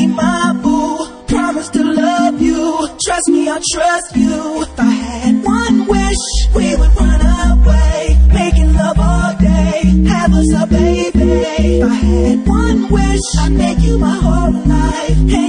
my boo. Promise to love you. Trust me, I'll trust you. If I had one wish, we would run away, making love all day, have us a baby. If I had one wish, I'd make you my whole life. Hey,